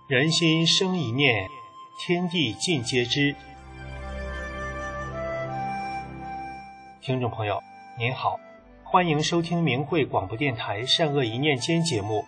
人心生一念，天地尽皆知。听众朋友您好，欢迎收听明慧广播电台善恶一念间节目。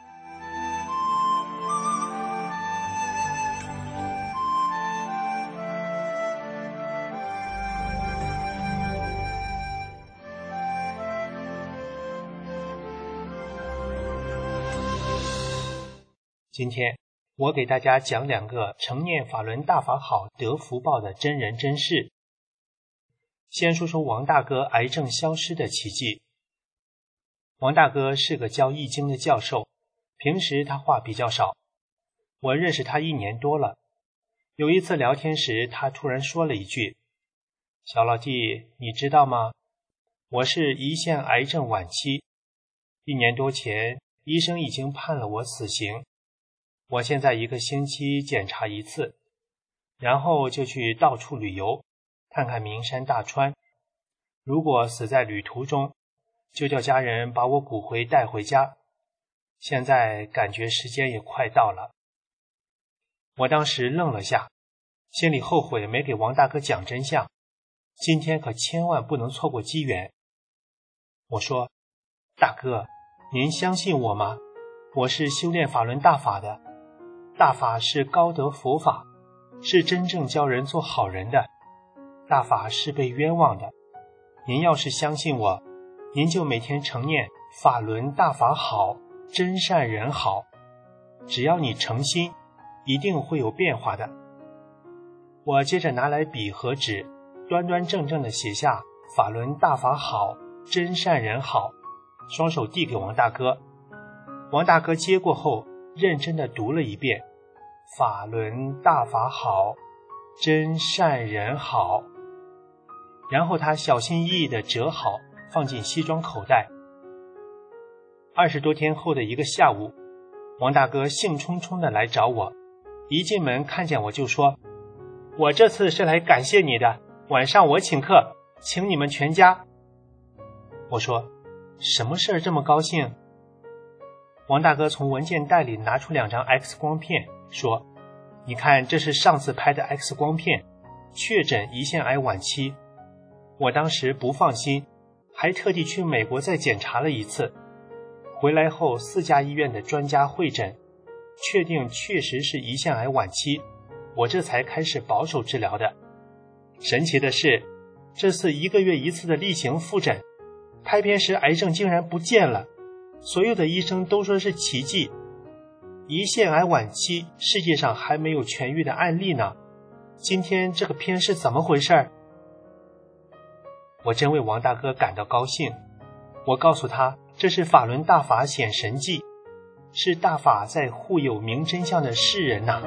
今天我给大家讲两个承念法轮大法好得福报的真人真事。先说说王大哥癌症消失的奇迹。王大哥是个教易经的教授，平时他话比较少。我认识他1年多了。有一次聊天时，他突然说了一句：小老弟，你知道吗？我是胰腺癌症晚期，1年多前医生已经判了我死刑。我现在1个星期检查1次，然后就去到处旅游，看看名山大川。如果死在旅途中，就叫家人把我骨灰带回家。现在感觉时间也快到了。我当时愣了下，心里后悔没给王大哥讲真相，今天可千万不能错过机缘。我说：大哥，您相信我吗？我是修炼法轮大法的，大法是高德佛法，是真正教人做好人的，大法是被冤枉的。您要是相信我，您就每天承念法轮大法好，真善人好，只要你诚心，一定会有变化的。我接着拿来笔和纸，端端正正地写下法轮大法好，真善人好，双手递给王大哥。王大哥接过后，认真地读了一遍，法轮大法好，真善人好。然后他小心翼翼地折好，放进西装口袋。20多天后的一个下午，王大哥兴冲冲地来找我，一进门看见我就说：我这次是来感谢你的，晚上我请客，请你们全家。我说：什么事儿这么高兴？王大哥从文件袋里拿出2张 X 光片，说：你看，这是上次拍的 X 光片，确诊胰腺癌晚期。我当时不放心，还特地去美国再检查了1次。回来后4家医院的专家会诊，确定确实是胰腺癌晚期，我这才开始保守治疗的。神奇的是，这次1个月1次的例行复诊，拍片时癌症竟然不见了，所有的医生都说是奇迹。胰腺癌晚期世界上还没有痊愈的案例呢，今天这个片是怎么回事？我真为王大哥感到高兴。我告诉他，这是法轮大法显神迹，是大法在护佑明真相的世人呐。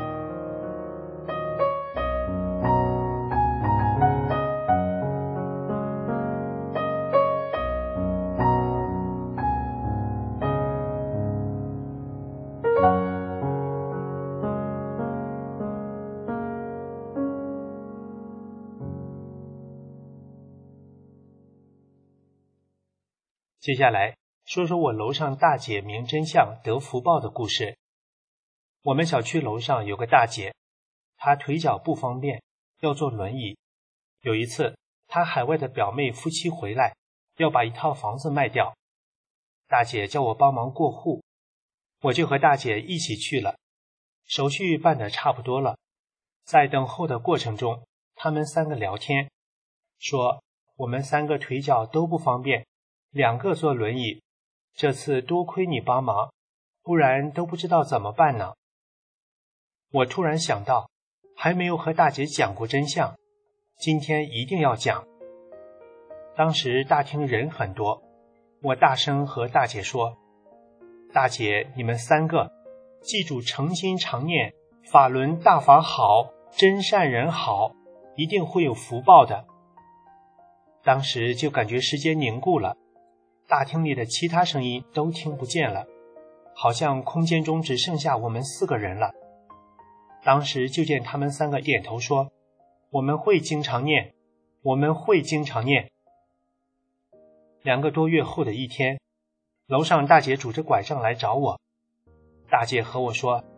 接下来说说我楼上大姐明真相得福报的故事。我们小区楼上有个大姐，她腿脚不方便，要坐轮椅。有一次，她海外的表妹夫妻回来，要把1套房子卖掉。大姐叫我帮忙过户，我就和大姐一起去了。手续办得差不多了，在等候的过程中，他们3个聊天，说我们3个腿脚都不方便，2个坐轮椅，这次多亏你帮忙，不然都不知道怎么办呢。我突然想到，还没有和大姐讲过真相，今天一定要讲。当时大厅人很多，我大声和大姐说：大姐，你们3个记住诚心常念法轮大法好，真善人好，一定会有福报的。当时就感觉时间凝固了，大厅里的其他声音都听不见了，好像空间中只剩下我们4个人了。当时就见他们3个点头说：我们会经常念，我们会经常念。2个多月后的一天，楼上大姐拄着拐杖来找我。大姐和我说：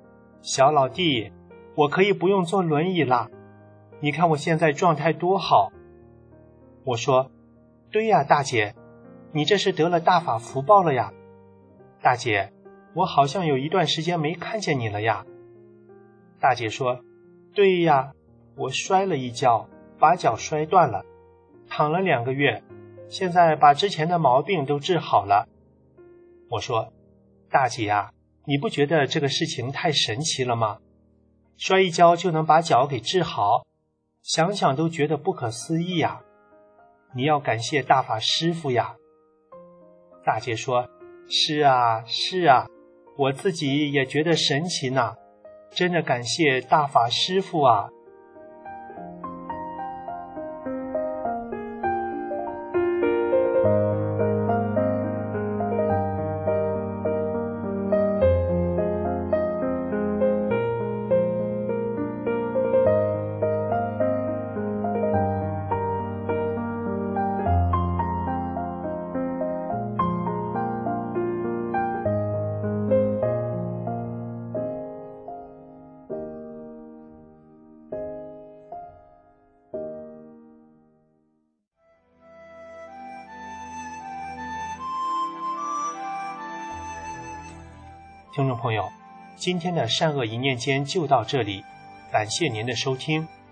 小老弟，我可以不用坐轮椅啦，你看我现在状态多好。我说，对呀，大姐，你这是得了大法福报了呀。大姐，我好像有一段时间没看见你了呀。大姐说，对呀，我摔了一跤，把脚摔断了，躺了2个月，现在把之前的毛病都治好了。我说，大姐啊，你不觉得这个事情太神奇了吗？摔一跤就能把脚给治好，想想都觉得不可思议呀。你要感谢大法师父呀。大姐说，是啊，是啊，我自己也觉得神奇呢，真的感谢大法师父啊。听众朋友，今天的善恶一念间就到这里，感谢您的收听，